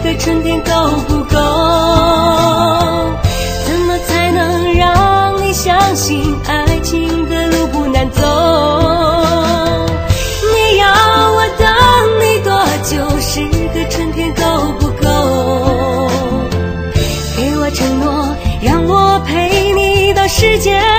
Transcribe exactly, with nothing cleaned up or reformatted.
个春天够不够？怎么才能让你相信爱情的路不难走？你要我等你多久？十个春天够不够？给我承诺，让我陪你到世界